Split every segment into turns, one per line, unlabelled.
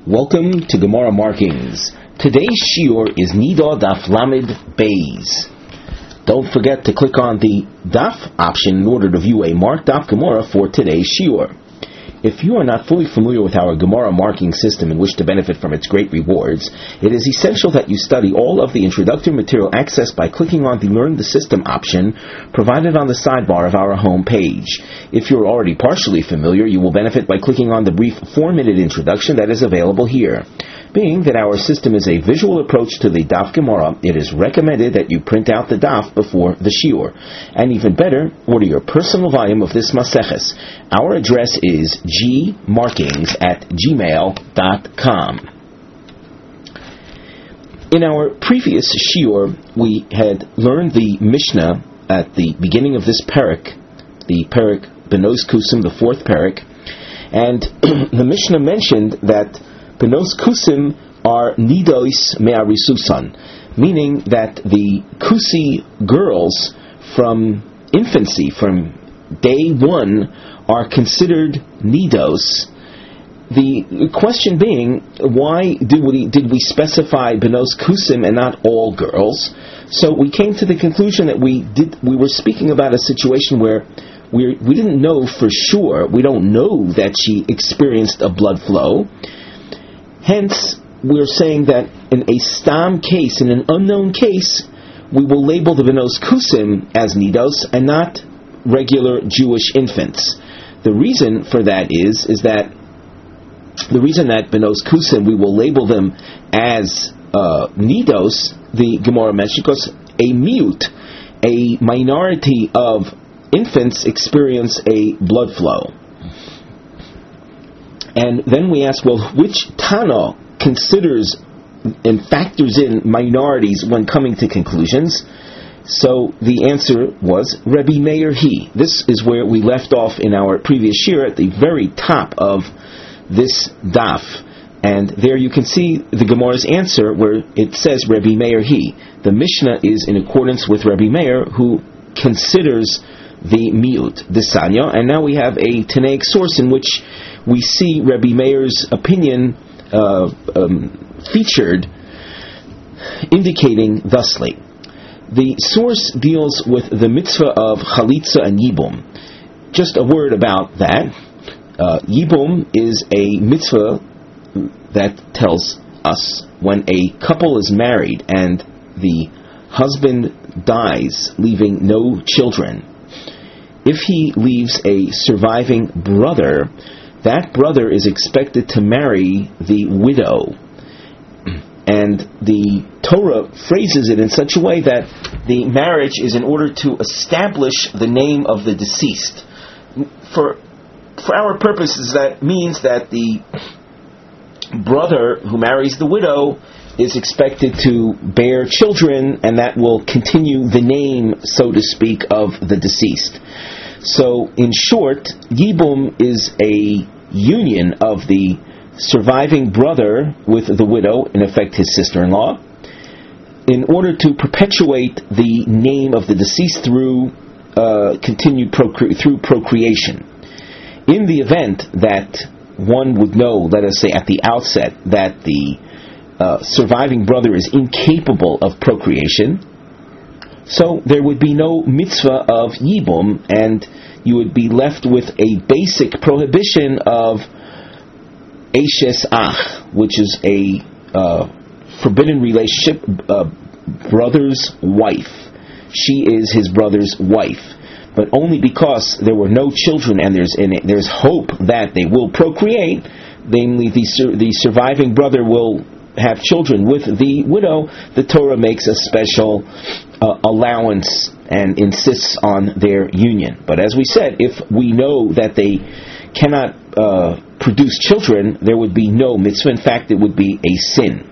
Welcome to Gemara Markings. Today's shiur is Nida Daf Lamed Beis. Don't forget to click on the Daf option in order to view a marked Daf Gemara for today's shiur. If you are not fully familiar with our Gemara marking system and wish to benefit from its great rewards, it is essential that you study all of the introductory material accessed by clicking on the Learn the System option provided on the sidebar of our home page. If you are already partially familiar, you will benefit by clicking on the brief 4-minute introduction that is available here. Being that our system is a visual approach to the Daf Gemara, it is recommended that you print out the Daf before the shiur. And even better, order your personal volume of this Maseches. Our address is gmarkings@gmail.com. In our previous shiur, we had learned the Mishnah at the beginning of this parak, the parak Benos Kusim, the fourth parak, and the Mishnah mentioned that Benos Kusim are Nidois Me'arisusan, meaning that the Kusi girls from infancy, from day one, are considered Nidos. The question being, why did we specify Benos Kusim and not all girls? So we came to the conclusion that we were speaking about a situation where we didn't know for sure. We don't know that she experienced a blood flow. Hence, we're saying that in a stam case, in an unknown case, we will label the Benos Kusim as Nidos and not regular Jewish infants. The reason for that is that the reason that Benos Kusim, we will label them as Nidos, the Gemara mentioned, because a minority of infants experience a blood flow. And then we ask, well, which Tana considers and factors in minorities when coming to conclusions? So the answer was Rebbe Meir He. This is where we left off in our previous shiur at the very top of this daf. And there you can see the Gemara's answer where it says Rebbe Meir He. The Mishnah is in accordance with Rebbe Meir, who considers the miut, the sanya. And now we have a Tanaic source in which we see Rebbe Meir's opinion featured, indicating thusly. The source deals with the mitzvah of chalitza and yibum. Just a word about that. Yibum is a mitzvah that tells us when a couple is married and the husband dies, leaving no children. If he leaves a surviving brother, that brother is expected to marry the widow. And the Torah phrases it in such a way that the marriage is in order to establish the name of the deceased. For our purposes, that means that the brother who marries the widow is expected to bear children, and that will continue the name, so to speak, of the deceased. So, in short, Yibum is a union of the surviving brother with the widow, in effect his sister-in-law, in order to perpetuate the name of the deceased through through procreation. In the event that one would know, let us say at the outset, that the surviving brother is incapable of procreation, so there would be no mitzvah of yibum, and you would be left with a basic prohibition of Eshes Ach, which is a forbidden relationship, brother's wife. She is his brother's wife. But only because there were no children and there's hope that they will procreate, namely the surviving brother will have children with the widow, the Torah makes a special allowance and insists on their union. But as we said, if we know that they cannot produce children, there would be no mitzvah. In fact, it would be a sin.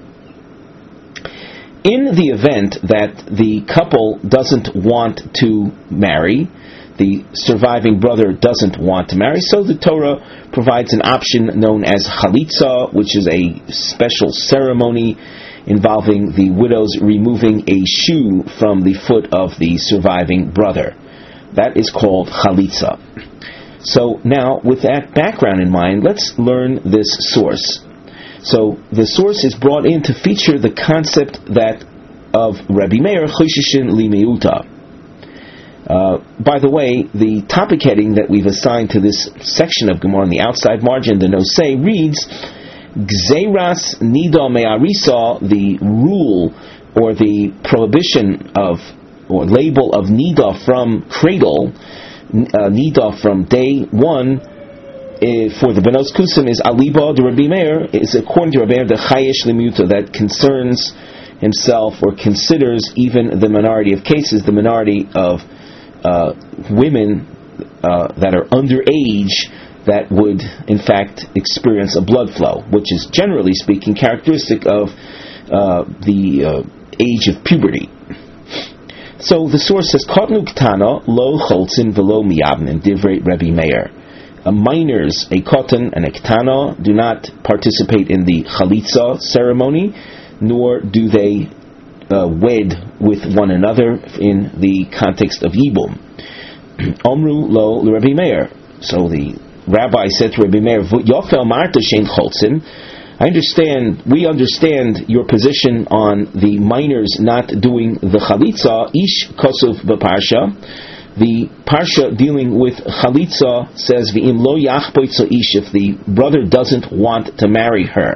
In the event that the couple doesn't want to marry, the surviving brother doesn't want to marry, so the Torah provides an option known as chalitza, which is a special ceremony involving the widow's removing a shoe from the foot of the surviving brother. That is called chalitza. So now, with that background in mind, let's learn this source. So the source is brought in to feature the concept that of Rabbi Meir Choshishin Li Meuta. By the way, the topic heading that we've assigned to this section of Gemara on the outside margin, the Nosei, reads Gzeiras Nida Me'arisa, the rule or the prohibition of or label of Nida from cradle, Nida from day one, for the Benos Kusim is Aliba de Rabbi Meir, is according to Rabbi Meir the Chayesh Limuta, that concerns himself or considers even the minority of cases, the minority of women that are underage that would in fact experience a blood flow, which is generally speaking characteristic of the age of puberty. So the source says, Kotnu Ktana lo cholzin velo miyavnin divrei Rabbi Meir. Minors, a kotan and a ktana, do not participate in the chalitza ceremony, nor do they wed with one another in the context of yibum. Omru lo Rabbi Meir. So the rabbi said to Rabbi Meir, Yofel marta shein cholzin. We understand your position on the minors not doing the chalitza. Ish kosov b'parsha. The parsha dealing with chalitza says, V'im lo yachpoitzo ish, if the brother doesn't want to marry her.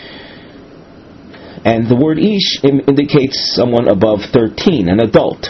And the word ish indicates someone above 13, an adult.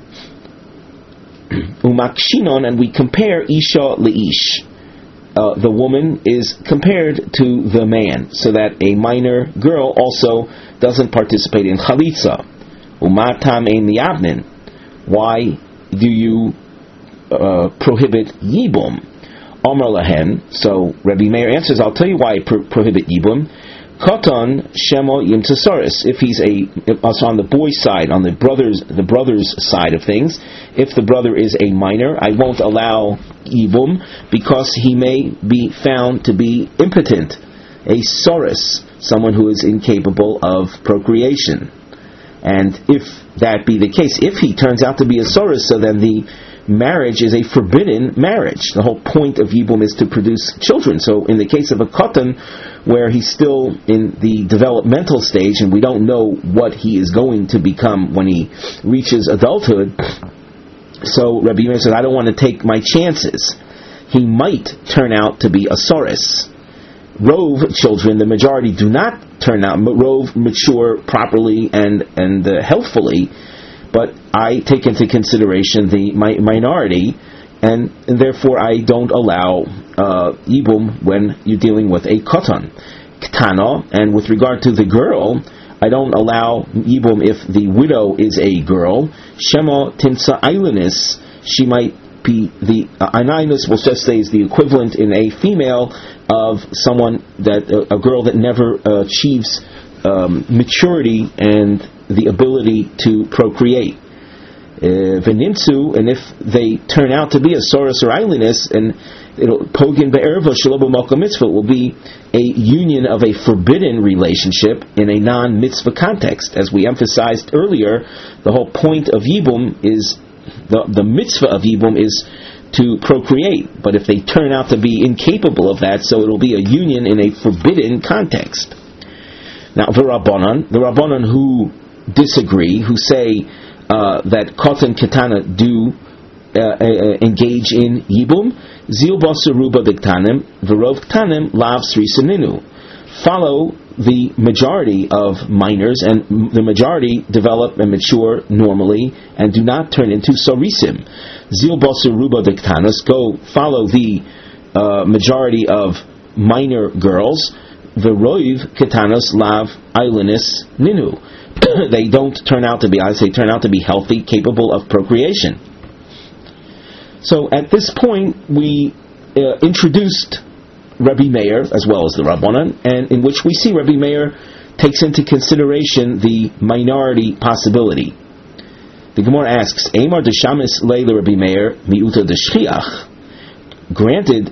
Umakshinon, and we compare isha leish. The woman is compared to the man, so that a minor girl also doesn't participate in chalitza. Umatam ein miyavnin. Why do you prohibit yibum? Amar lahen. So Rabbi Meir answers, I'll tell you why I prohibit yibum. Koton shemo yimtsasaris. If he's on the boy's side, on the brother's side of things, if the brother is a minor, I won't allow yibum because he may be found to be impotent, a soris, someone who is incapable of procreation. And if that be the case, if he turns out to be a soris, so then the marriage is a forbidden marriage. The whole point of yibum is to produce children. So in the case of a kotan, where he's still in the developmental stage and we don't know what he is going to become when he reaches adulthood, so Rabbi Meir said, I don't want to take my chances. He might turn out to be a soris. Rove children, the majority do not turn out. Rove mature properly and healthfully, but I take into consideration the minority, and therefore I don't allow yibum when you're dealing with a kotan. Ktana, and with regard to the girl, I don't allow yibum if the widow is a girl. Shema timsa ailinus, she might be the ailinus, we'll just say, is the equivalent in a female of someone that a girl that never achieves maturity and the ability to procreate. V'nimtzu, and if they turn out to be a soros or ailinus, and it'll pogin be'erva shalobo malka mitzvah, will be a union of a forbidden relationship in a non-mitzvah context. As we emphasized earlier, the whole point of yibum is the mitzvah of yibum is to procreate. But if they turn out to be incapable of that, so it'll be a union in a forbidden context. Now, the Rabbanan who disagree, who say that kotan ketana do engage in yibum, zil basaruba diktanim, v'rov ktanim lav srisaninu. Follow the majority of minors, and the majority develop and mature normally and do not turn into sorisim. Zil basaruba diktanas, go follow the majority of minor girls. V'rov ketanas lav ailinus ninu. They don't turn out to be, turn out to be healthy, capable of procreation. So at this point, we introduced Rabbi Meir as well as the Rabbanan, and in which we see Rabbi Meir takes into consideration the minority possibility. The Gemara asks, Eimar deshamis leila Rabbi Meir miuta deshchiach. Granted,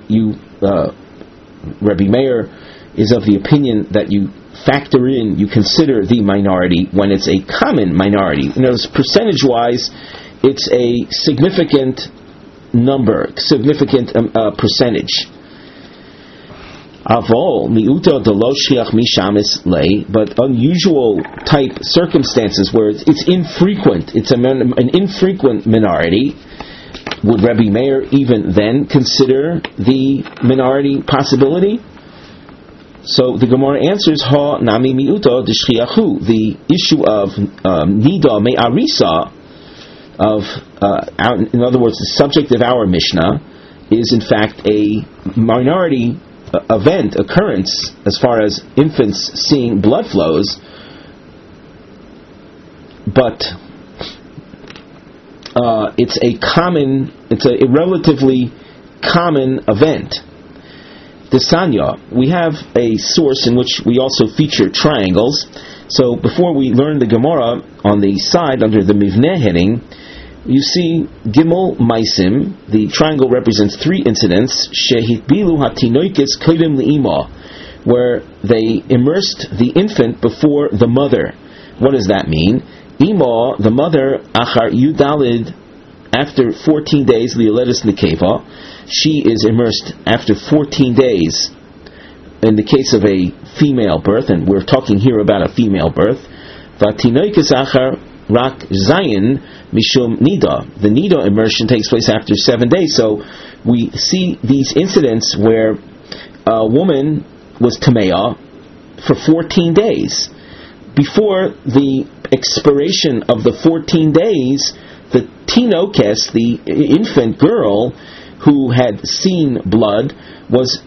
Rabbi Meir is of the opinion that you factor in, you consider the minority when it's a common minority. In other words, percentage-wise, it's a significant number, significant percentage. Avol miuta delo shliach mishamis lei, but unusual type circumstances where it's infrequent, it's an infrequent minority. Would Rabbi Meir even then consider the minority possibility? So the Gemara answers, Ha nami miuta d'shliachu. The issue of nida me'arisa, in other words, the subject of our Mishnah, is in fact a minority occurrence as far as infants seeing blood flows, but it's a relatively common event. The Sanya, we have a source in which we also feature triangles. So before we learn the Gemara, on the side under the Mivneh heading, you see Gimel Maisim. The triangle represents 3 incidents. Shehitbilu hatinoikis kodim li'ima, where they immersed the infant before the mother. What does that mean? Ima, the mother, achar yudalid, after 14 days, li'oledus nekeva, she is immersed after 14 days. In the case of a female birth, and we're talking here about a female birth, vatinoikis achar rak zayin mishum nida. The nida immersion takes place after 7 days. So we see these incidents where a woman was tameah for 14 days. Before the expiration of the 14 days, the tinokes, the infant girl who had seen blood, was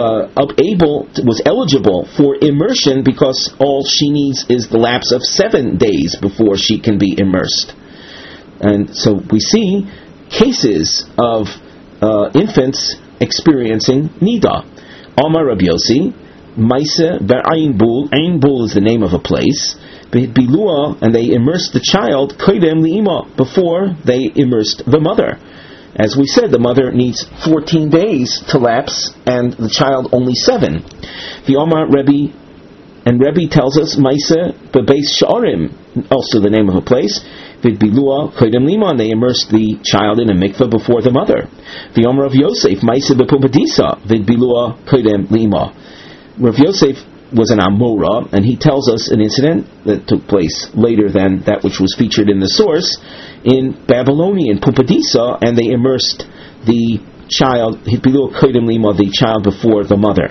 eligible for immersion, because all she needs is the lapse of 7 days before she can be immersed. And so we see cases of infants experiencing nida. Amar Rabbi Yossi, Maisa ber Ayin Bul. Ayin Bul is the name of a place. Bilua, and they immersed the child koidem li'ima, before they immersed the mother. As we said, the mother needs 14 days to lapse, and the child only 7. The Omar Rebbe, and Rebbe tells us Maisa bebeis sha'arim, also the name of a place. Vidbilua koidem lima, and they immersed the child in a mikveh before the mother. The Omar of Yosef Maisa bepumbedisa, vidbilua koidem lima. Rav Yosef was an Amora, and he tells us an incident that took place later than that which was featured in the source in Babylonia, in Pumbedisa, and they immersed the child, the child before the mother.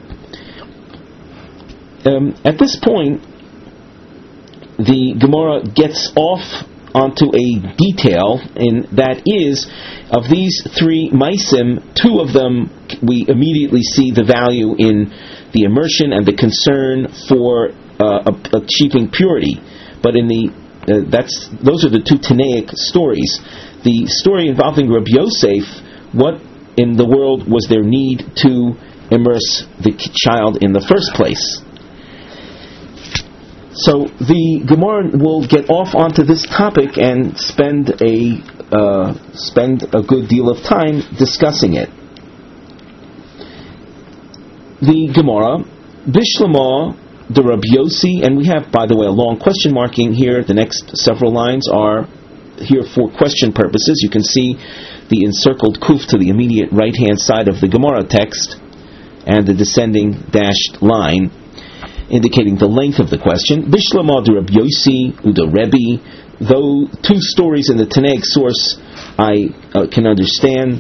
At this point, the Gemara gets off onto a detail, and that is, of these 3 maisim, 2 of them we immediately see the value in the immersion and the concern for achieving purity. But in those are the 2 Tanaic stories. The story involving Rabbi Yosef, what in the world was their need to immerse the child in the first place? So the Gemara will get off onto this topic and spend a good deal of time discussing it. The Gemara, Bishlama the Rabbi Yossi, and we have, by the way, a long question marking here. The next several lines are here for question purposes. You can see the encircled kuf to the immediate right-hand side of the Gemara text, and the descending dashed line indicating the length of the question. Bishlama the Rabbi Yossi uda Rebbe. Though 2 stories in the Tanaic source I can understand.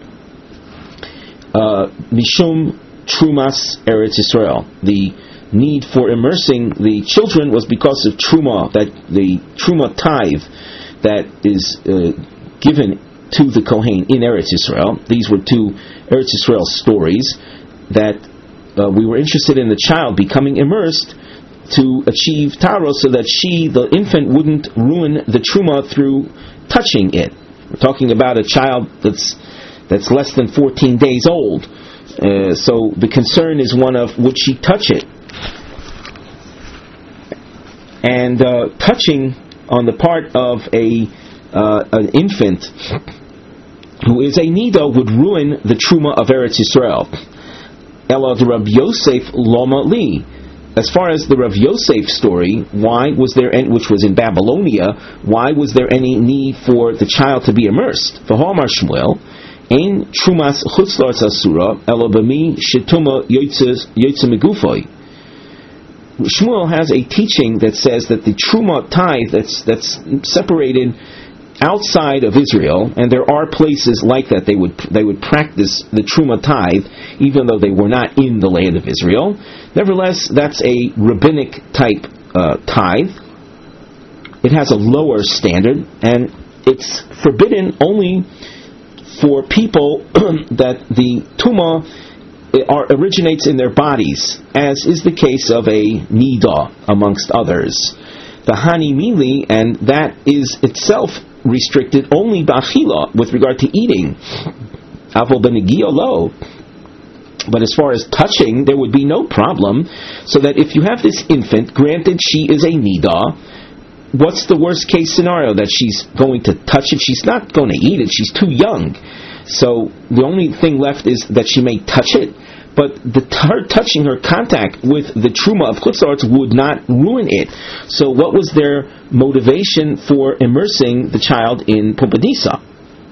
Mishum Trumas Eretz Yisrael. The need for immersing the children was because of Truma, that the Truma tithe that is given to the Kohen in Eretz Yisrael. These were 2 Eretz Yisrael stories that we were interested in the child becoming immersed to achieve taro, so that the infant, wouldn't ruin the Truma through touching it. We're talking about a child that's less than 14 days old. So the concern is one of, would she touch it? And touching on the part of an infant who is a nida would ruin the truma of Eretz Yisrael. Ela the Rav Yosef Loma Li. As far as the Rav Yosef story, why was there which was in Babylonia, why was there any need for the child to be immersed? V'homar Shmuel, Ein trumas chutzlarts asura elo b'mi shetuma yoytze megufoi. Shmuel has a teaching that says that the truma tithe that's separated outside of Israel, and there are places like that they would practice the truma tithe even though they were not in the land of Israel. Nevertheless, that's a rabbinic type tithe. It has a lower standard, and it's forbidden only for people that the tumah originates in their bodies, as is the case of a nidah, amongst others. The hani mili, and that is itself restricted only b'achila, with regard to eating. Avol b'negia lo. But as far as touching, there would be no problem, so that if you have this infant, granted she is a nidah, what's the worst case scenario? That she's going to touch it? She's not going to eat it, she's too young. So the only thing left is that she may touch it, but her touching, her contact with the truma of chutzlarts would not ruin it. So what was their motivation for immersing the child in pumpadisa?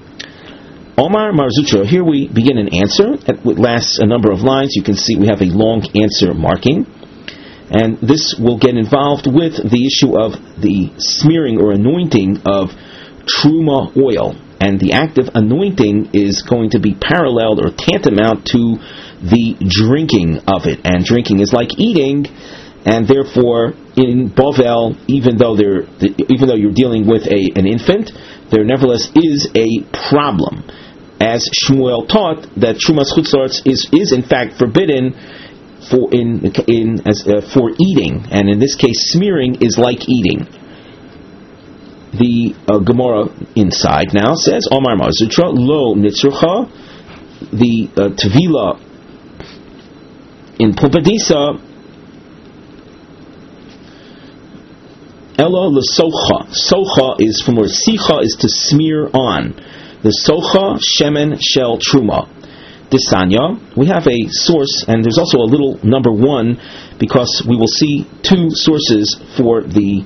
Omar Mar Zutra, here we begin an answer. It lasts a number of lines. You can see we have a long answer marking. And this will get involved with the issue of the smearing or anointing of truma oil. And the act of anointing is going to be paralleled or tantamount to the drinking of it. And drinking is like eating, and therefore in Bovel, even though you're dealing with an infant, there nevertheless is a problem. As Shmuel taught, that Trumas Chutzlarts is in fact forbidden for eating, and in this case smearing is like eating. The Gemara inside now says, Omar Mar Zutra, lo nitzrucha, the tevila in pumpadisa, ella lesocha. Socha is from where sicha is to smear on. The socha shemen shel truma. Disanya, we have a source, and there's also a little number 1, because we will see 2 sources for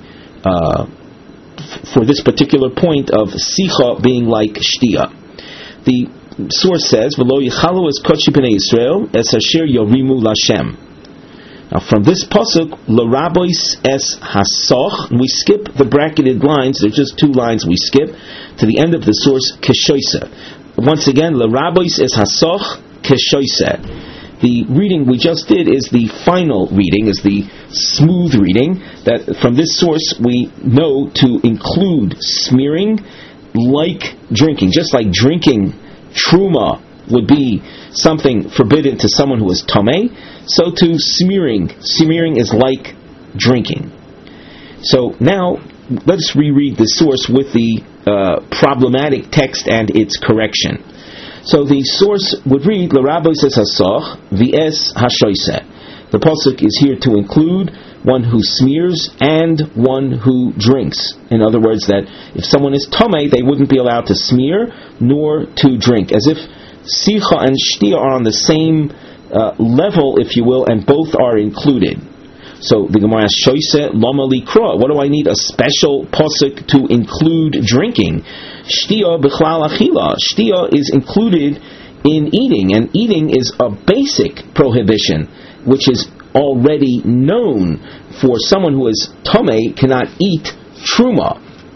this particular point of sicha being like shtia. The source says, "V'lo yichalu es kodesh b'nei Yisrael es asher yorimu lashem." Now, from this pasuk, l'rabois es hasoch, and we skip the bracketed lines. There's just 2 lines we skip to the end of the source keshoisa. Once again, l'rabois es hasoch keshoisa. The reading we just did is the final reading, is the smooth reading, that from this source we know to include smearing like drinking. Just like drinking truma would be something forbidden to someone who is tameh, so to smearing is like drinking. So now let's reread the source with the problematic text and its correction. So the source would read, L'Rabbos es hasoch v'es hashoiseh. The pasuk is here to include one who smears and one who drinks. In other words, that if someone is tameh, they wouldn't be allowed to smear nor to drink. As if sicha and shtia are on the same level, if you will, and both are included. So the Gemara asks, Shoise lama likra. What do I need a special pasuk to include drinking? Shtia b'chlal achila. Shtia is included in eating, and eating is a basic prohibition, which is already known. For someone who is tameh cannot eat truma.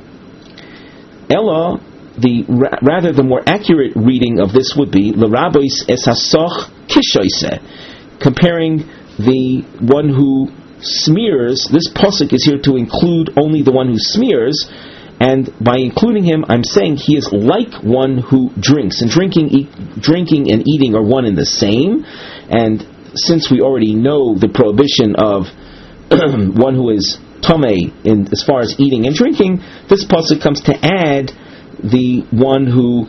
Ella, rather the more accurate reading of this would be l'rabois es hasoch kishoise, comparing the one who smears. This pasuk is here to include only the one who smears, and by including him, I'm saying he is like one who drinks. And drinking and eating are one and the same. And since we already know the prohibition of one who is tameh in as far as eating and drinking, this pasuk comes to add the one who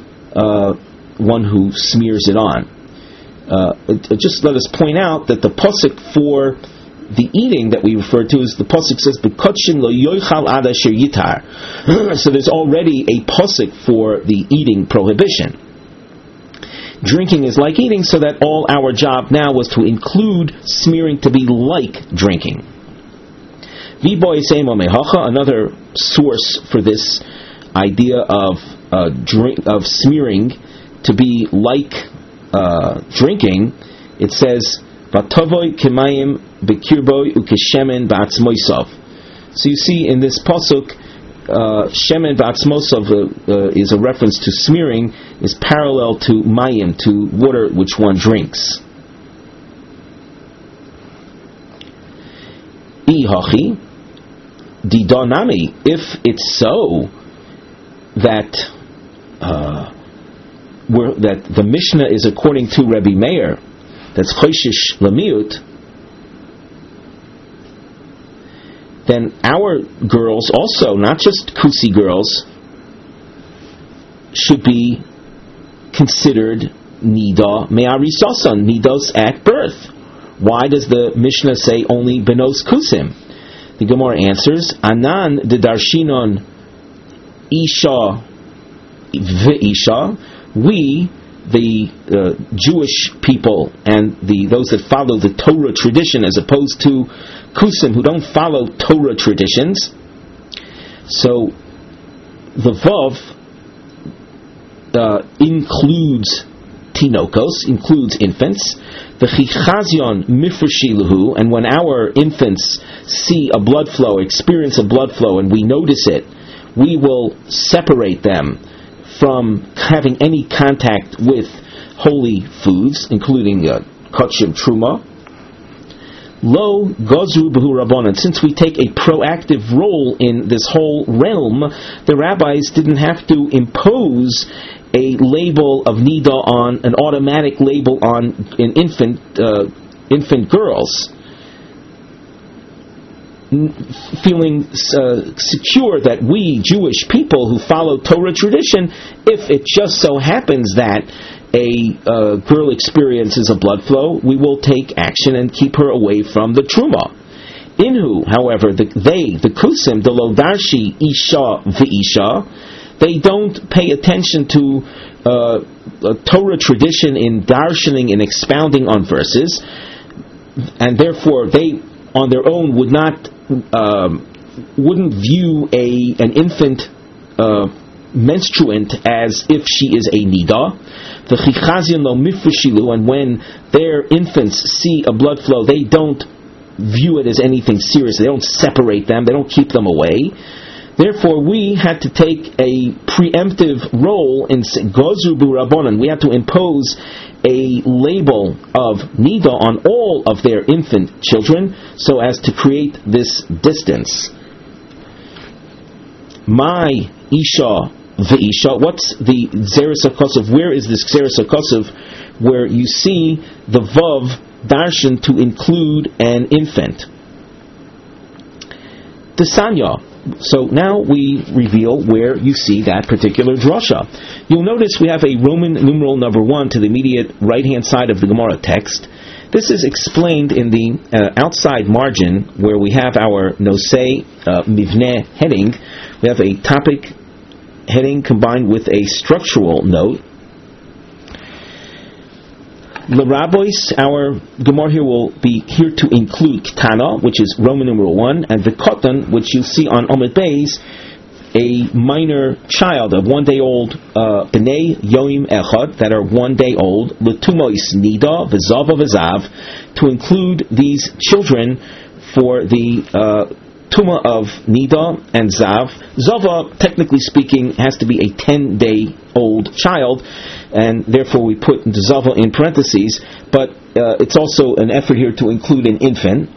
smears it on. Just let us point out that the pasuk for the eating that we refer to is the pasuk says "B'kodshin lo yochal ad asher yitar." So there's already a pasuk for the eating prohibition. Drinking is like eating, so that all our job now was to include smearing to be like drinking. Another source for this idea of smearing to be like drinking, it says, "Vatovoy kemayim bekirboy ukeshemen ba'atzmoisav." So you see in this pasuk, shemen ba'atzmoisav is a reference to smearing, is parallel to mayim, to water which one drinks. Ihachi didonami, if it's so that that the Mishnah is according to Rabbi Meir, that's choishish lamiut, then our girls also, not just kusi girls, should be considered nida me'arisasan, nidos at birth. Why does the Mishnah say only benos kusim? The Gemara answers, Anan de darshinon isha v'isha, we, the Jewish people and those that follow the Torah tradition, as opposed to kusim who don't follow Torah traditions. So the vav includes tinokos, includes infants. The chichazion mifreshiluhu, and when our infants see a blood flow, experience a blood flow, and we notice it, we will separate them from having any contact with holy foods, including kachim truma. Lo gozru behu rabbanan. Since we take a proactive role in this whole realm, the rabbis didn't have to impose a label of nida on, an automatic label on an infant girls, feeling secure that we Jewish people who follow Torah tradition, if it just so happens that a girl experiences a blood flow, we will take action and keep her away from the truma. Inhu, however, the kusim, the lodarshi isha v'isha, they don't pay attention to Torah tradition in darshaning and expounding on verses, and therefore they, on their own, wouldn't view an infant menstruant as if she is a nida. The chichazion lo mifreshilu, and when their infants see a blood flow, they don't view it as anything serious. They don't separate them. They don't keep them away. Therefore, we had to take a preemptive role in Gozu Bu Rabbanan. We had to impose a label of nida on all of their infant children so as to create this distance. My Isha V'Isha, what's the Zeres HaKosov? Where is this Zeres HaKosov where you see the Vav darshan to include an infant? The Sanya. So now we reveal where you see that particular drasha. You'll notice we have a Roman numeral number 1 to the immediate right-hand side of the Gemara text. This is explained in the outside margin where we have our nosei mivneh heading. We have a topic heading combined with a structural note. L'Rabois, our Gemara here will be here to include Ketana, which is Roman numeral 1, and V'Kotan, which you see on Omid Beis, a minor child, a 1 day old, B'nei Yoim Echad, that are 1 day old, L'Tumois Nida, V'Zava V'Zav, to include these children for the Tuma of Nida and Zav. Zava, technically speaking, has to be a 10-day-old child, and therefore we put the Zava in parentheses, but it's also an effort here to include an infant.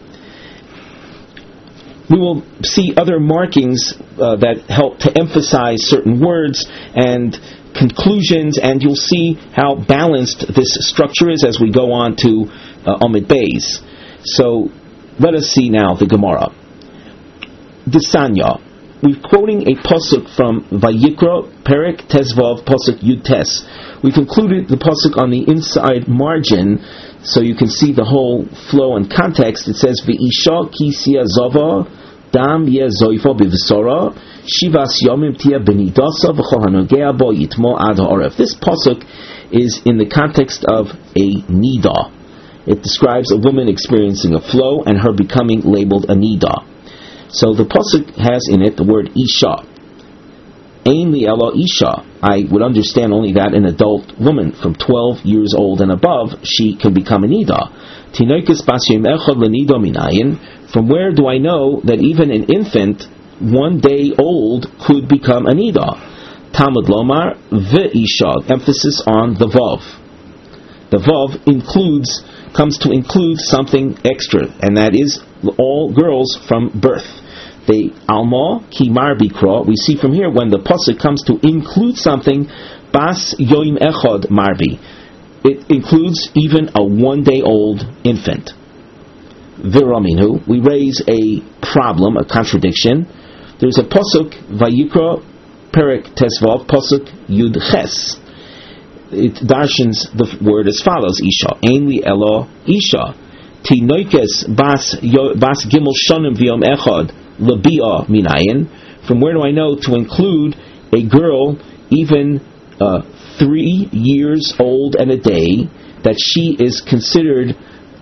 We will see other markings that help to emphasize certain words and conclusions, and you'll see how balanced this structure is as we go on to Omid Beis. So let us see now the Gemara. Disanya. We're quoting a pasuk from Vayikra, Perek Tezvav, pasuk Yud Tes. We've included the pasuk on the inside margin, so you can see the whole flow and context. It says, V'isha ki siya zava, dam ye zoifa b'v'sora, shivas yomim tia benidasa v'chol hanogea bo yitmo ad ha'oref. This pasuk is in the context of a nida. It describes a woman experiencing a flow and her becoming labeled a nida. So the pasuk has in it the word isha. Ein li ela isha. I would understand only that an adult woman from 12 years old and above, she can become a nida. Tinoikis bas yom echad lenido minayin. From where do I know that even an infant, 1 day old, could become a nida? Talmud lomar ve'isha. Emphasis on the vav. The vav comes to include something extra, and that is all girls from birth. The alma ki mar bikra. We see from here when the pasuk comes to include something, bas yoim echad marbi. It includes even a 1 day old infant. Viraminu. We raise a problem, a contradiction. There's a pasuk vayikra perek tesvav pasuk yud ches. It darshans the word as follows: Isha, ein li elo Isha, tinoikes bas gimel shonim v'yom echad lebia minayin. From where do I know to include a girl even 3 years old and a day, that she is considered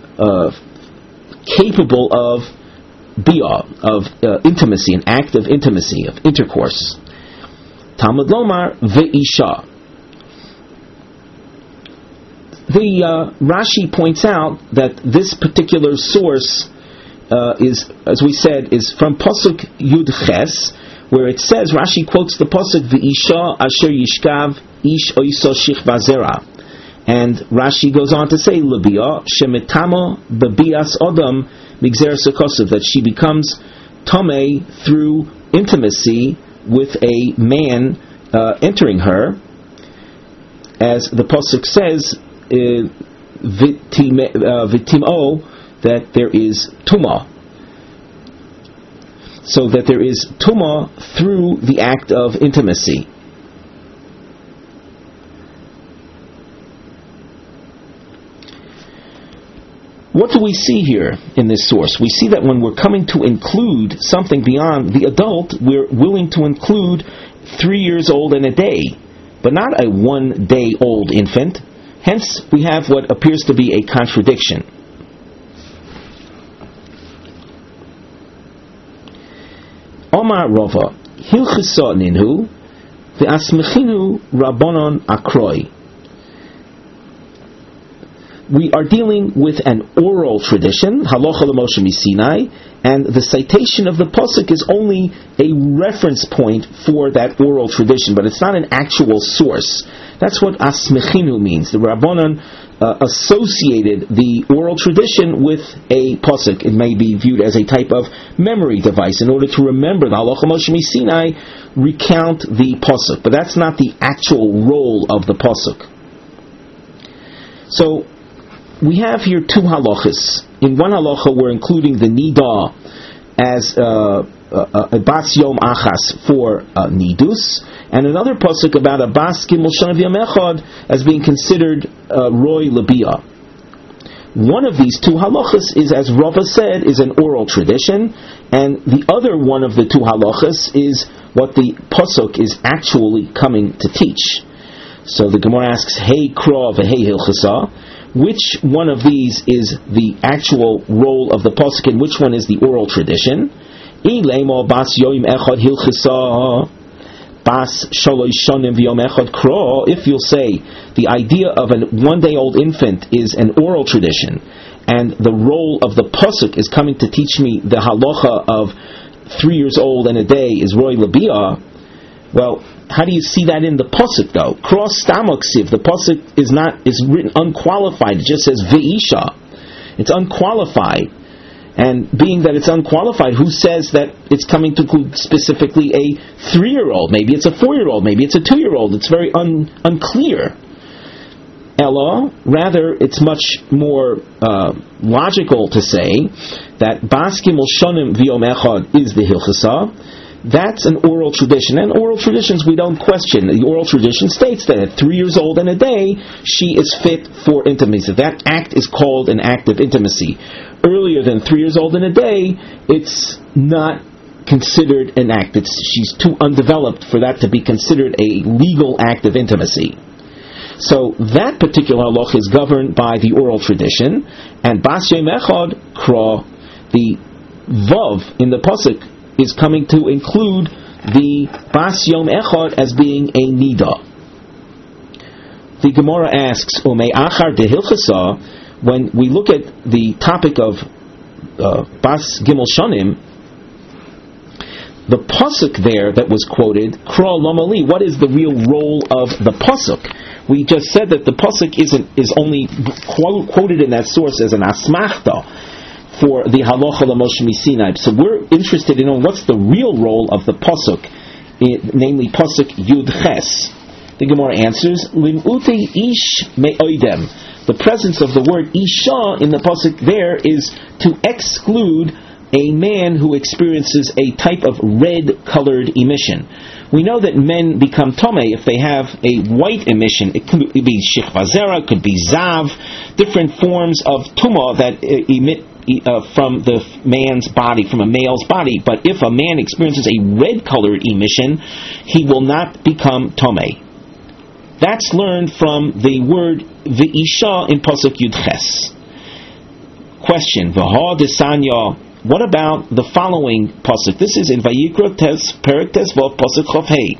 capable of bia, of intimacy, an act of intimacy, of intercourse? Talmud lomar ve'isha. The Rashi points out that this particular source is, as we said, is from pasuk Yud Ches, where it says, Rashi quotes the pasuk V'isha asher yishkav ish oiso shich vazera, and Rashi goes on to say Lebia shemetamo bebias odam migzer sekosov, that she becomes tamei through intimacy with a man entering her, as the pasuk says. Vitimo, that there is tuma, so that there is tuma through the act of intimacy. What do we see here in this source? We see that when we're coming to include something beyond the adult, we're willing to include 3 years old and a day, but not a 1 day old infant. Hence, we have what appears to be a contradiction. Omar Rava, Hilchisa ninhu, ve'asmechinu rabbonon akroi. We are dealing with an oral tradition, halacha l'Moshe miSinai, and the citation of the pasuk is only a reference point for that oral tradition, but it's not an actual source. That's what asmechinu means. The Rabbanon associated the oral tradition with a pasuk. It may be viewed as a type of memory device in order to remember the halacha Moshe miSinai, recount the pasuk, but that's not the actual role of the pasuk. So we have here two halachas. In one halacha, we're including the nida as a bas yom achas for nidus, and another pasuk about a bas gimel shana v'yom echad as being considered roy labia. One of these two halachas is, as Rava said, is an oral tradition, and the other one of the two halachas is what the pasuk is actually coming to teach. So the Gemara asks, hey kra v'hei hilchasa, which one of these is the actual role of the pasuk and which one is the oral tradition? If you'll say the idea of a 1 day old infant is an oral tradition, and the role of the pasuk is coming to teach me the halacha of 3 years old and a day is roy labia, well, how do you see that in the pasuk though? Cross stamoksiv, the pasuk is written unqualified. It just says ve'isha. It's unqualified, and being that it's unqualified, who says that it's coming to include specifically a 3-year-old? Maybe it's a 4-year-old. Maybe it's a 2-year-old. It's very unclear. Ella, rather, it's much more logical to say that bas gimel shonim v'yom echad is the hilchasa. That's an oral tradition, and oral traditions we don't question. The oral tradition states that at 3 years old and a day, she is fit for intimacy. That act is called an act of intimacy. Earlier than 3 years old and a day, it's not considered an act. She's too undeveloped for that to be considered a legal act of intimacy. So that particular halach is governed by the oral tradition, and bas yom echad kra, the vav in the pasuk is coming to include the Bas Yom Echad as being a Nida. The Gemara asks, Umei Achar de Hilchasa, when we look at the topic of Bas Gimel Shanim, the pasuk there that was quoted, Kra Lamali, what is the real role of the pasuk? We just said that the pasuk is only quoted in that source as an asmachta for the halacha l'Moshe Sinai. So we're interested in knowing what's the real role of the pasuk, namely pasuk Yud Ches. The Gemara answers, Lim'uti ish me'oidem. The presence of the word isha in the pasuk there is to exclude a man who experiences a type of red-colored emission. We know that men become tomei if they have a white emission. It could be shichvazera, it could be zav, different forms of tumah that emit from the man's body, from a male's body. But if a man experiences a red-colored emission, he will not become tomei. That's learned from the word v'isha in pasuk Yud Ches. Question: V'ha desanya. What about the following pasuk? This is in Vayikra Tes Perek Tes Vav pasuk Chof Hei,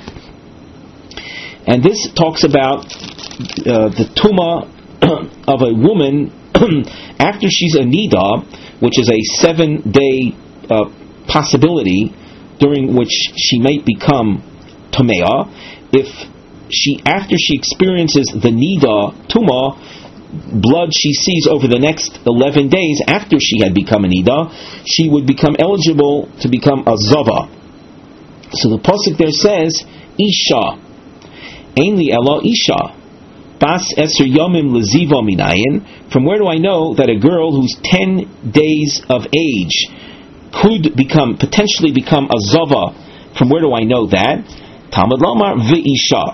and this talks about the tumah of a woman after she's a nida, which is a 7-day possibility during which she may become tamea. If after she experiences the nida tumah, blood she sees over the next 11 days after she had become a nida, she would become eligible to become a zava. So the pasuk there says, Isha, Ainli Ela Isha, Bas Eser Yomim Leziva Minayin. From where do I know that a girl who's 10 days of age could potentially become a zava? From where do I know that? Talmud Lamar V'Isha.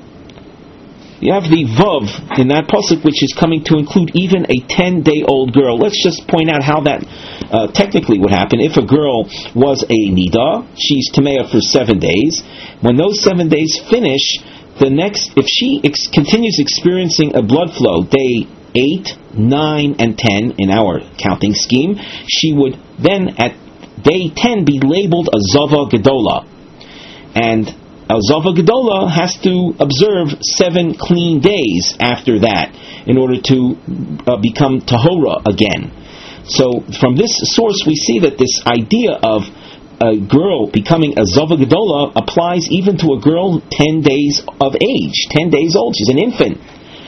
You have the vav in that pasuk, which is coming to include even a 10-day-old girl. Let's just point out how that technically would happen. If a girl was a nida, she's tamea for 7 days. When those 7 days finish, if she continues experiencing a blood flow, day 8, 9, and 10 in our counting scheme, she would then at day 10 be labeled a zava gedola. And a Zava Gedola has to observe 7 clean days after that in order to become Tahora again. So from this source we see that this idea of a girl becoming a Zava Gedola applies even to a girl 10 days of age, 10 days old. She's an infant.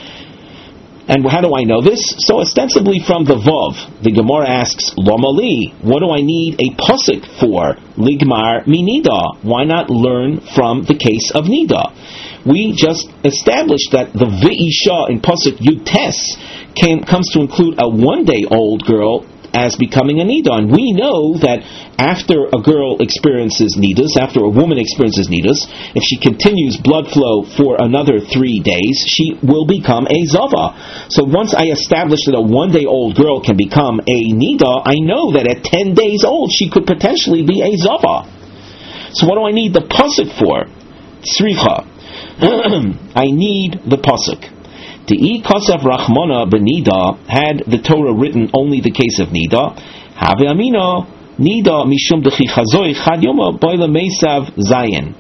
And how do I know this? So ostensibly from the Vav, the Gemara asks, Lomali, what do I need a pasuk for? Ligmar minida. Why not learn from the case of nida? We just established that the V'isha in pasuk Yud Tes comes to include a 1-day-old girl as becoming a nida. And we know that after a girl experiences nidas, after a woman experiences nidas, if she continues blood flow for another 3 days, she will become a zava. So once I establish that a 1-day-old girl can become a nida, I know that at 10 days old she could potentially be a zava. So what do I need the pasuk for? Tzricha. I need the pasuk. De'i kasav rachmana benida, had the Torah written only the case of nida, have amina nida mishum dechi chazoi chad yoma boila mesav zayin.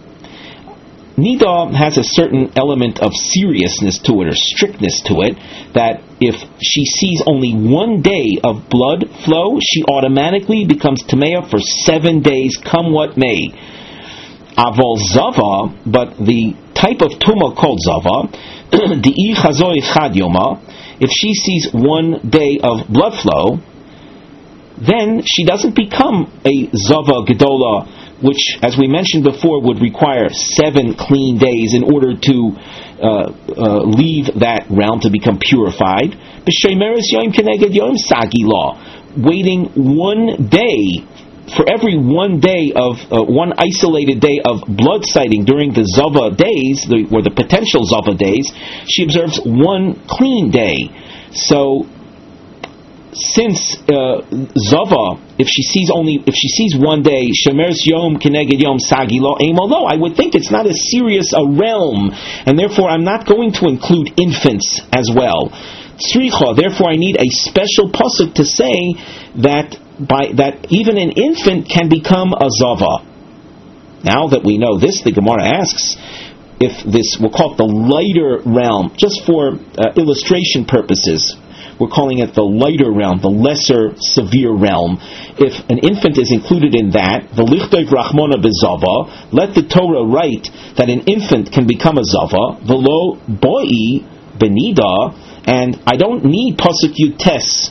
Nida has a certain element of seriousness to it, or strictness to it, that if she sees only 1 day of blood flow, she automatically becomes tamea for 7 days, come what may. Aval zava, but the type of tumah called zava, Di'i chazoi chad yoma, if she sees 1 day of blood flow, then she doesn't become a zava gedola, which, as we mentioned before, would require 7 clean days in order to leave that realm to become purified. B'sheimeres yom keneged yom sagi law, waiting 1 day. For every 1 day of one isolated day of blood sighting during the Zava days, or the potential Zava days, she observes 1 clean day. So, since Zava, if she sees 1 day, Shemeres Yom Keneged Yom Sagi Lo Eimolo, I would think it's not as serious a realm, and therefore I'm not going to include infants as well. Tzricha, therefore I need a special pasuk to say that even an infant can become a zava. Now that we know this, the Gemara asks if this, we'll call it the lighter realm, just for illustration purposes. We're calling it the lighter realm, the lesser severe realm. If an infant is included in that, the lichtov rachmona bezava, let the Torah write that an infant can become a zava, velo boi benida, and I don't need pasuk yutes,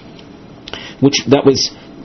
which that was,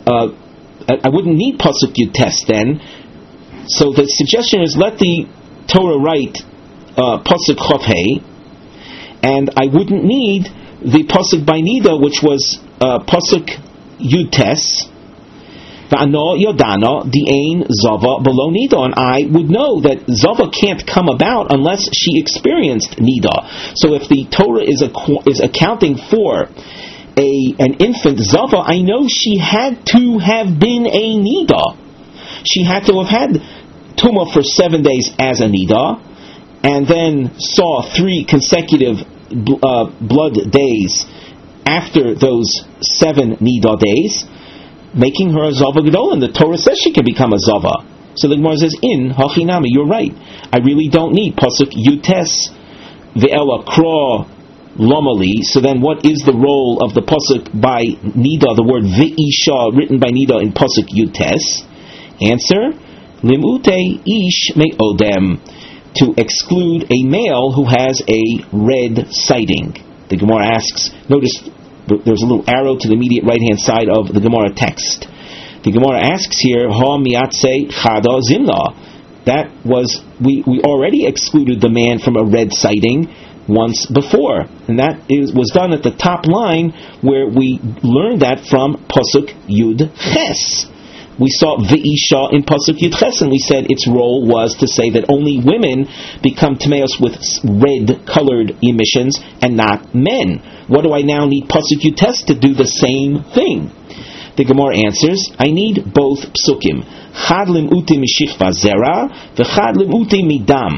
I wouldn't need pasuk yutes then. So the suggestion is let the Torah write pasuk chof hey, and I wouldn't need the pasuk by nida, which was pasuk yutes, va'ano yodana di'ain zava below nida, and I would know that zava can't come about unless she experienced nida. So if the Torah is accounting for an infant zava, I know she had to have been a nida. She had to have had tumah for 7 days as a nida, and then saw 3 consecutive blood days after those 7 nida days, making her a zava gedol, and the Torah says she can become a zava. So the Gemara says, in hachinami, you're right. I really don't need pasuk yutes ve'ela kra lomali. So then, what is the role of the pasuk by nida, the word ve'isha written by nida in pasuk yutes? Answer: limute ish me'odem, to exclude a male who has a red sighting. The Gemara asks, notice there's a little arrow to the immediate right-hand side of the Gemara text. The Gemara asks here, ha miatse chada zimna. That was, we already excluded the man from a red sighting once before, and that was done at the top line where we learned that from pasuk yud ches. We saw Ve'isha in pasuk yud ches, and we said its role was to say that only women become tameos with red-colored emissions and not men. What do I now need pasuk yud ches to do the same thing? The Gemara answers, I need both psukim. Chad lim'uti mishichva zera, v'chad lim'uti midam.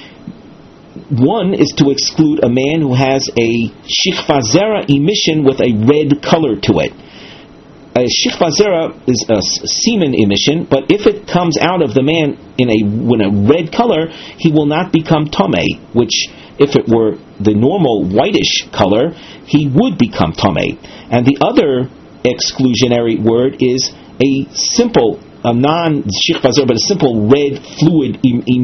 One is to exclude a man who has a shichva zera emission with a red color to it. A shichva zera is a semen emission, but if it comes out of the man in a red color, he will not become tomei, which, if it were the normal whitish color, he would become tomei. And the other exclusionary word is a simple, a non-shichva zera, but a simple red fluid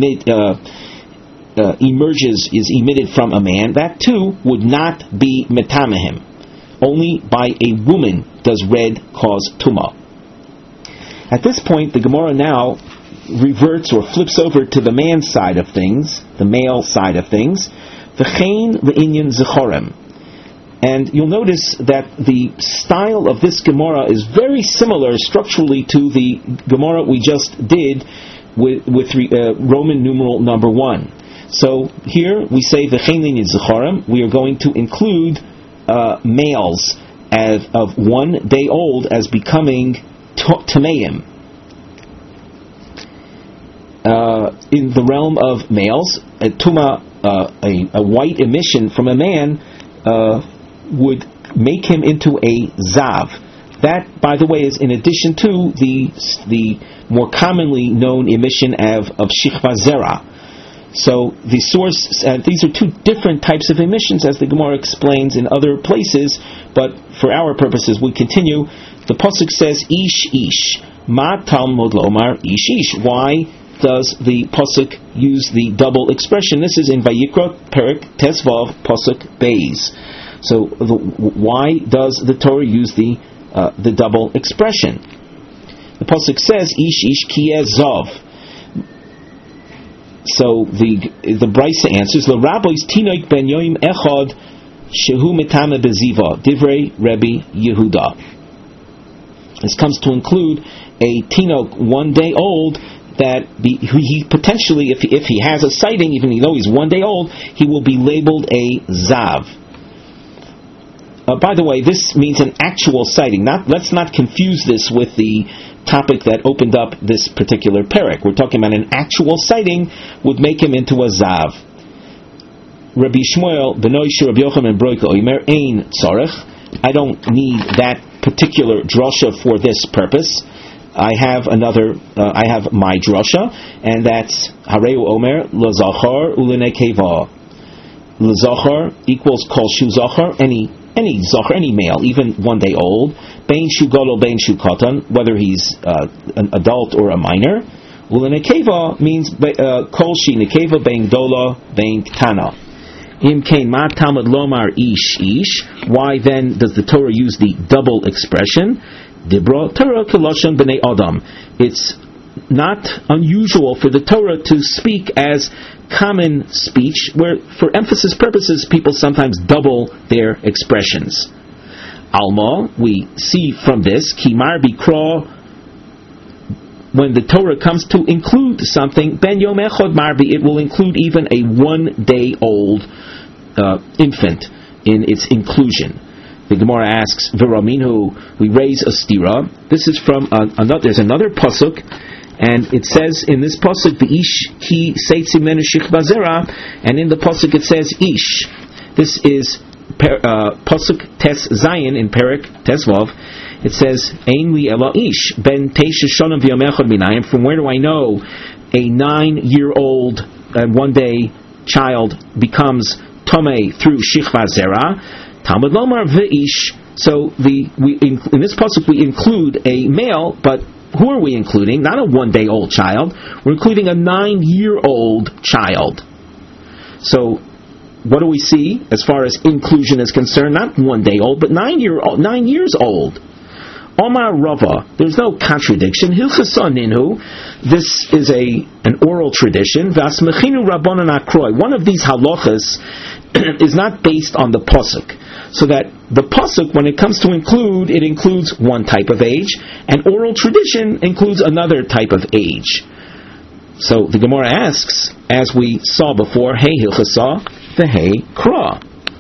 emerges, is emitted from a man. That too would not be metamehim. Only by a woman does red cause tumah. At this point, the Gemara now reverts or flips over to the man's side of things, the male side of things. V'chein le'inyan zechorem. And you'll notice that the style of this Gemara is very similar structurally to the Gemara we just did with Roman numeral number 1. So here we say v'chein le'inyan zechorem. We are going to include males of 1 day old as becoming tameim. In the realm of males, a tuma, a white emission from a man would make him into a zav. That, by the way, is in addition to the more commonly known emission of shichva zera. So the source, these are 2 different types of emissions, as the Gemara explains in other places, but for our purposes we continue. The pasuk says, ish ish. Ma talmud lomar ish ish. Why does the pasuk use the double expression? This is in Vayikra Perek Tesvav pasuk Beis. So why does the Torah use the double expression? The pasuk says, ish ish kiyeh zav. So the Brisa answers, the Rabbi's tinoik ben yoim echad shehu mitame beziva divrei Rebbe Yehuda. This comes to include a tinok 1 day old that he potentially, if he has a sighting, even though he's 1 day old, he will be labeled a zav. By the way, this means an actual sighting. Let's not confuse this with the topic that opened up this particular perek. We're talking about an actual sighting would make him into a zav. Rabbi Shmuel benoy Rabbi Yochanan broika oimer ein tzarech. I don't need that particular drasha for this purpose. I have my drasha, and that's Hareu Omer L'Zachar U'Lenekeva. L'Zachar equals Kol Shu Zachar, any Zachar, any male, even 1 day old. Bein Shu Gadol, Bein Shu Katan, whether he's an adult or a minor. U'Lenekeva means Kol Shi Nekeva, Bein Dola, Bein Ktana. Im Kain Ma Talmud Lomar Ish Ish. Why then does the Torah use the double expression? Dibra Torah Keloshon B'nei Adam. It's not unusual for the Torah to speak as common speech, where for emphasis purposes people sometimes double their expressions. Alma, we see from this, Kimar Bikra, when the Torah comes to include something, Ben Yom Echad Marbi, it will include even a 1 day old infant in its inclusion. The Gemara asks, V'raminhu, we raise a stira. This is from there's another pasuk, and it says in this pasuk, the ish ki seitzi menu shichva zera, and in the pasuk it says ish. This is pasuk tes zayin in Perek Tesvav. It says ein li ela ish ben teisha shonim v'yom echad minayim. From where do I know a 9-year-old and 1 day child becomes tomei through shichva zera? Talmud lomar v'ish. So in this pasuk we include a male, but who are we including? Not a 1 day old child. We're including a 9-year-old child. So what do we see as far as inclusion is concerned? Not 1 day old, but 9 years old. Omar Rava, there's no contradiction. Hilchasa ninhu, this is an oral tradition. Vasmechinu rabbanan akroi. One of these halachas is not based on the pasuk, so that the pasuk, when it comes to include, it includes one type of age, and oral tradition includes another type of age. So the Gemara asks, as we saw before, hey hilchasa, the hey kra.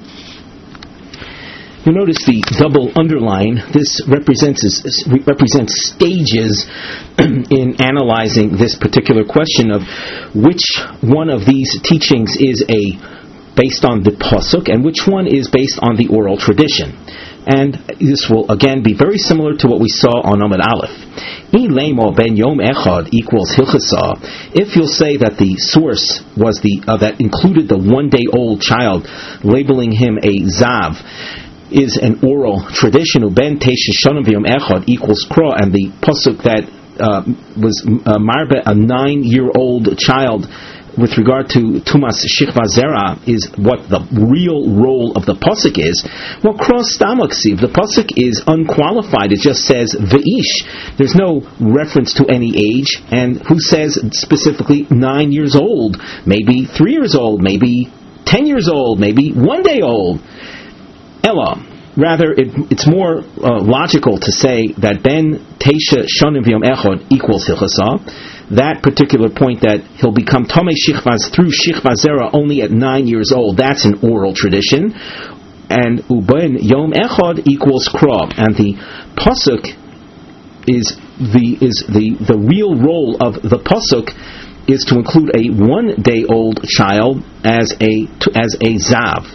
You notice the double underline. This represents stages in analyzing this particular question of which one of these teachings is based on the pasuk and which one is based on the oral tradition. And this will again be very similar to what we saw on Amud Aleph. Ilemo ben yom echad equals hilchasa. If you'll say that the source was that included the 1 day old child, labeling him a zav, is an oral tradition. Uben teisha shonim v'yom echad equals kra, and the pasuk that was marbe, a 9-year-old child, with regard to Tumas Shichva Zera, is what the real role of the pasuk is. Well, cross stamaksiv, the pasuk is unqualified. It just says V'ish. There's no reference to any age, and who says specifically 9 years old? Maybe 3 years old, maybe 10 years old, maybe 1 day old. Ella. Rather, it's more logical to say that Ben Teisha Shonim V'yom Echad equals Hilchasa. That particular point that he'll become Tomei Shichvaz through Shichva Zera only at 9 years old, that's an oral tradition. And Uben Yom Echad equals Kra. And the pasuk is the real role of the pasuk is to include a 1 day old child as a zav.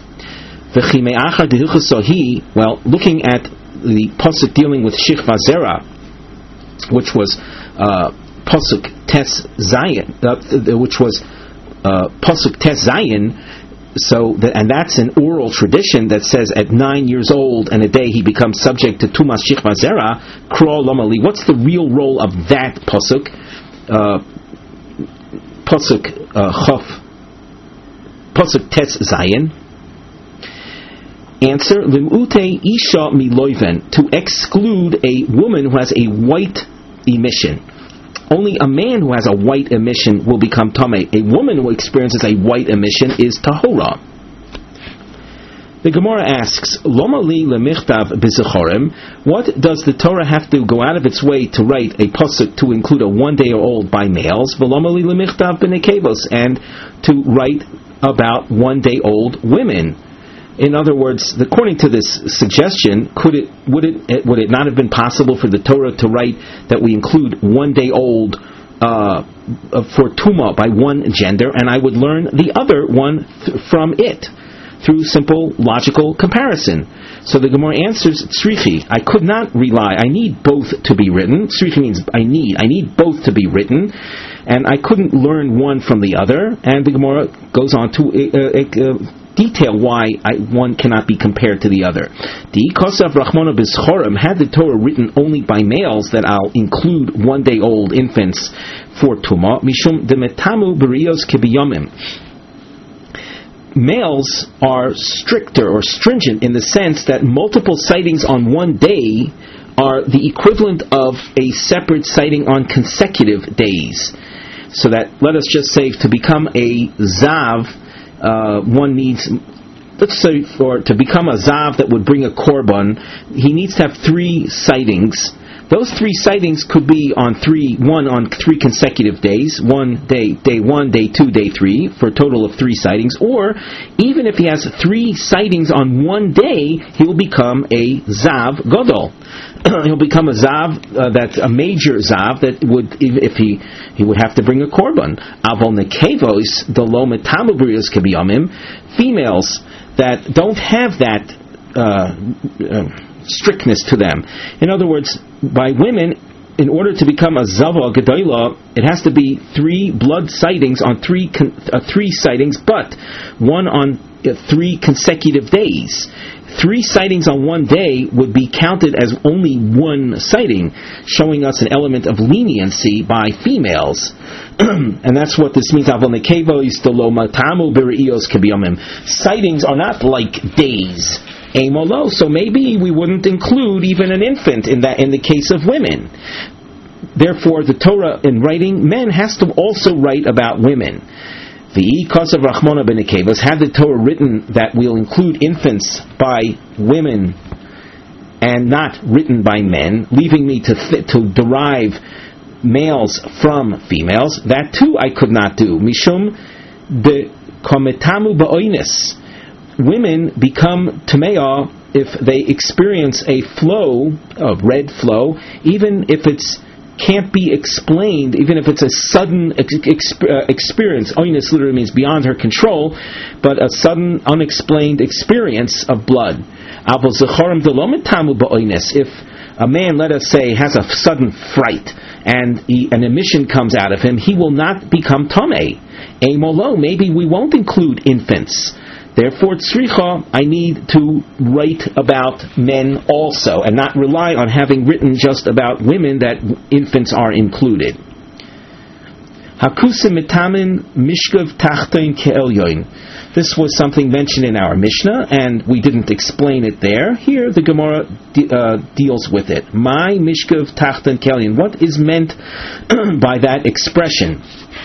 Well, looking at the pasuk dealing with Shichva Zera, which was pasuk tes zayin, which was pasuk tes zayin, and that's an oral tradition that says at 9 years old and a day he becomes subject to Tumas Shichva Zera. Kra Lomali. What's the real role of that pasuk? Pasuk chaf, pasuk tes zayin. Answer, Limute Isha Miloiven, to exclude a woman who has a white emission. Only a man who has a white emission will become Tameh. A woman who experiences a white emission is Tahora. The Gemara asks, Loma li lemichtav b'zechorim, what does the Torah have to go out of its way to write a pasuk to include a 1 day old by males, v'loma li lemichtav b'nekevos, and to write about 1 day old women? In other words, according to this suggestion, would it not have been possible for the Torah to write that we include 1 day old for Tuma by one gender, and I would learn the other one from it? through simple logical comparison. So the Gemara answers, Tzrichi, I could not rely, I need both to be written. Tzrichi means I need both to be written, and I couldn't learn one from the other. And the Gemara goes on to detail why one cannot be compared to the other. The Kosav Rachmana B'Schorim, had the Torah written only by males, that I'll include 1-day-old infants for Tumah, Mishum Demetamu B'Rios Kibiyomim. Males are stricter or stringent in the sense that multiple sightings on one day are the equivalent of a separate sighting on consecutive days. So that, let us just say, to become a Zav, one needs, let's say, to become a Zav that would bring a Korban, he needs to have 3 sightings. Those 3 sightings could be on 3 consecutive days, day 1, day 2, day 3, for a total of 3 sightings. Or, even if he has 3 sightings on one day, he will become a Zav Godol. He'll become a Zav, that's a major Zav, that would, if he would have to bring a Korban. Avol Nekevos, the lo metamu b'rios kebiyamim, females that don't have that strictness to them. In other words, by women, in order to become a Zava Gedolah, it has to be 3 blood sightings on 3 sightings, but one on 3 consecutive days. 3 sightings on one day would be counted as only 1 sighting, showing us an element of leniency by females. And that's what this means. Sightings are not like days. So maybe we wouldn't include even an infant in the case of women. Therefore, the Torah, in writing, men has to also write about women. The cause of Rachmana ben Nekevos, had the Torah written that we'll include infants by women and not written by men, leaving me to derive males from females, that too I could not do. Mishum de kometamu ba'oines. Women become tameah if they experience a flow, a red flow, even if it's can't be explained, even if it's a sudden experience. Oinus literally means beyond her control, but a sudden, unexplained experience of blood. If a man, let us say, has a sudden fright and an emission comes out of him, he will not become tamei. Amolo, maybe we won't include infants. Therefore, tzricha, I need to write about men also, and not rely on having written just about women, that infants are included. Hakusim mitamin mishkav tachton ke'elyoin. This was something mentioned in our Mishnah, and we didn't explain it there. Here, the Gemara deals with it. My mishkav tachton ke'elyoin. What is meant by that expression?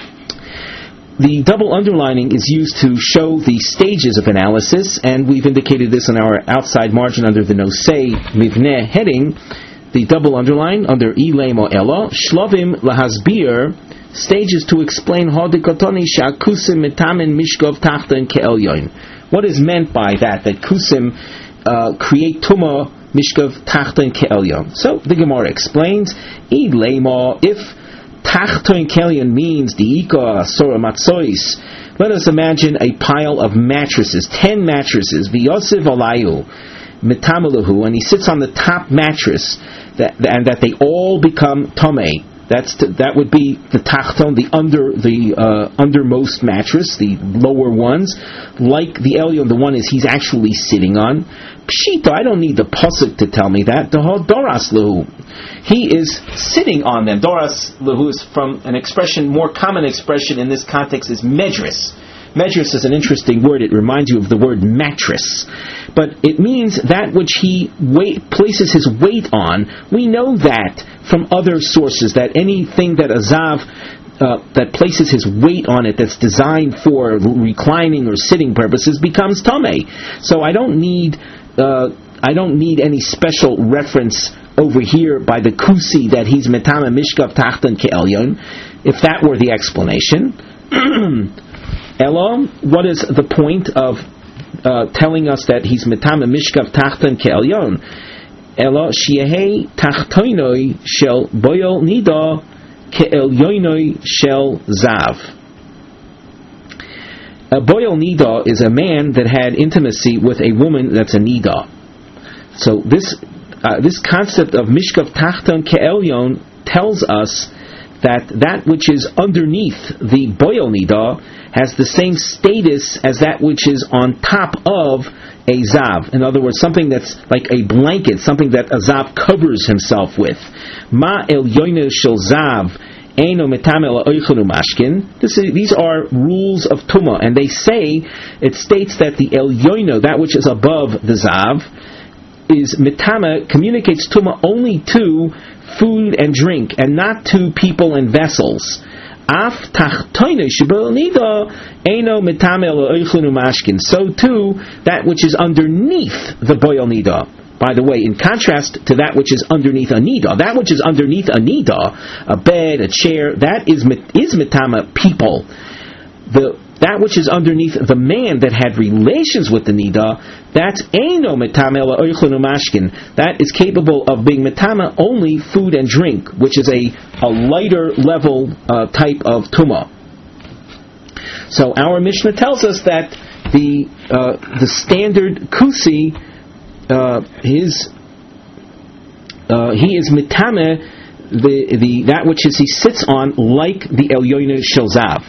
The double underlining is used to show the stages of analysis, and we've indicated this in our outside margin under the Nosei Mivneh heading. The double underline under Ilem or Ella, Shlovim lahasbir, stages to explain Hodikotoni Shakusim mitamin mishkov tachton ke'elyoin. What is meant by that Kusim create Tumah mishkov tachton ke'elyon? So the Gemara explains, Ilema, if Tachton Kelyan means the Ika Sora Matzois. Let us imagine a pile of mattresses, 10 mattresses, V'yosiv alayu mitamalahu, and he sits on the top mattress, and that they all become tomei. That would be the tachton, the undermost mattress, the lower ones, like the elyon, the one he's actually sitting on. Pshita, I don't need the pasuk to tell me that. The whole doras lehu, he is sitting on them. Doras lehu is from an expression, more common expression in this context is medris. Medris is an interesting word. It reminds you of the word mattress. But it means that which he places his weight on. We know that from other sources, that anything that a zav that places his weight on it, that's designed for reclining or sitting purposes, becomes tamei. So I don't need any special reference over here by the kusi that he's metama mishkav tachton ke'elyon, if that were the explanation. Elo, what is the point of telling us that he's metama mishkav tachton ke'elyon? Elo shiehei tachtoinoi shel boyol nida ke'elyoinoi shel zav. A boil nida is a man that had intimacy with a woman that's a nida. So this concept of mishkav tachton ke'elyon tells us that which is underneath the boil nida has the same status as that which is on top of a zav. In other words, something that's like a blanket, something that a zav covers himself with. Ma elyoinu shel zav eino metame la'oichenu mashkin. These are rules of Tumah, and they say, it states that the elyoinu, that which is above the zav, is metame, communicates Tumah only to food and drink, and not to people and vessels. Af tachtoine shebel nida eino metame la'oichenu mashkin. So too, that which is underneath the boil nida. By the way, in contrast to that which is underneath a nida, that which is underneath a nida, a bed, a chair, that is metame people. That which is underneath the man that had relations with the nida, that's eino metame la'oichenu mashkin. That is capable of being metame only food and drink, which is a lighter level type of tumah. So our Mishnah tells us that the standard kusi, he is metame that which is he sits on, like the elyoinu shel zav.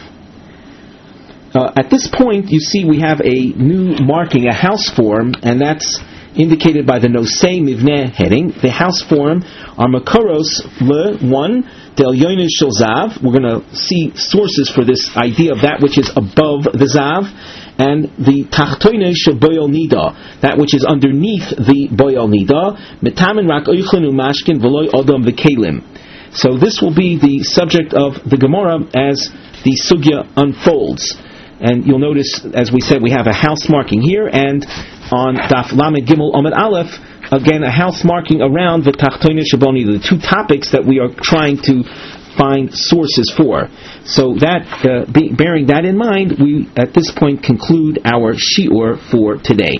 At this point, you see we have a new marking, a house form, and that's indicated by the nosei mivneh heading. The house form are makoros le 1, the elyoinu shel zav. We're going to see sources for this idea of that which is above the zav, and the tachtoine shel boil nida, that which is underneath the boil nida. Metamin rak oichlenu mashkin v'loy odom v'kelim. So this will be the subject of the Gemara as the sugya unfolds. And you'll notice, as we said, we have a house marking here, and on Daf Lamed Gimel Amud Aleph, again a house marking around the Tachtoine Shaboni, the two topics that we are trying to find sources for. So that, bearing that in mind, we at this point conclude our shiur for today.